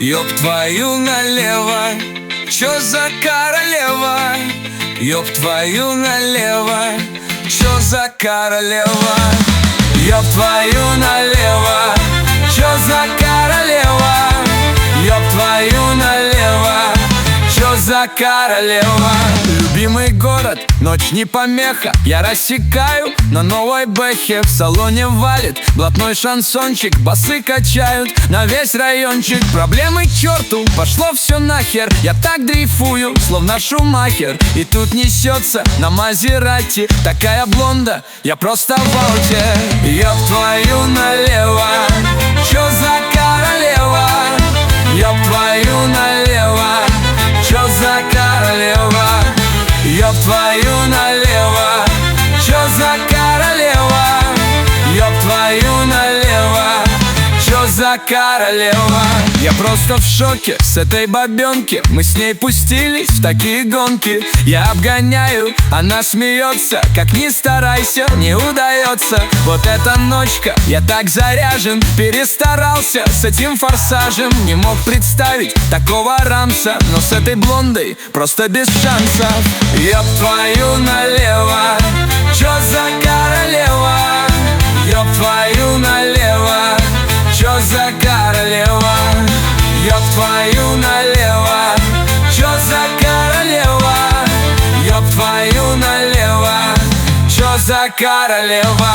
Ёб твою налево, чё за королева? Ёб твою налево, чё за королева? Ёб твою налево, чё за королева? Ёб твою налево, чё за королева? Любимый город, ночь не помеха. Я рассекаю на новой бэхе. В салоне валит блатной шансончик. Басы качают на весь райончик. Проблемы к черту, пошло все нахер. Я так дрейфую, словно Шумахер. И тут несется на Мазерати такая блонда, я просто в ауте. Ёб твою налево, чё за королева? Ёб твою налево, чё за королева? Ёб твою налево, чё за королева? Ёб твою налево, чё за королева? Я просто в шоке с этой бабёнки. Мы с ней пустились в такие гонки. Я обгоняю, она смеется. Как ни старайся, не удается. Вот эта ночка, я так заряжен. Перестарался с этим форсажем. Не мог представить такого рамса, но с этой блондой просто без шансов. Ёб твою налево, чё за королева? Ёб твою налево, чё за королева? Ёб твою налево, чё за королева? Ёб твою налево, чё за королева?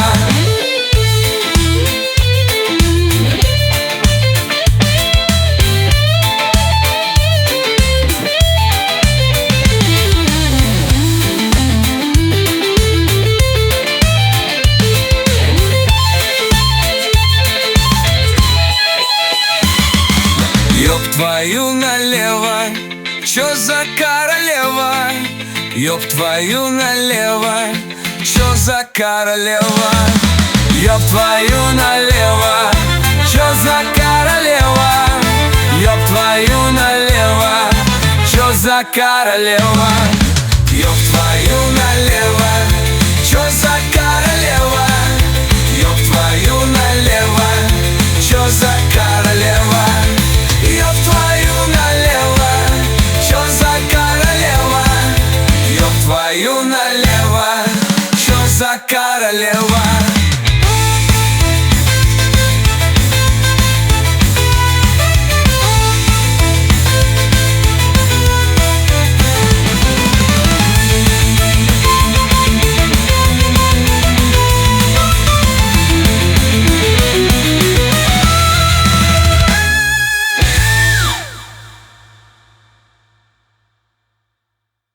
Ёб твою налево, чё за королева? Ёб твою налево, чё за королева? Ёб твою налево, чё за королева? Ёб твою налево, чё за королева? Ёб твою налево, чё за королева? Ёб твою налево, чё за королева? Ёб твою налево, чё за королева? Ёб твою налево, чё за королева?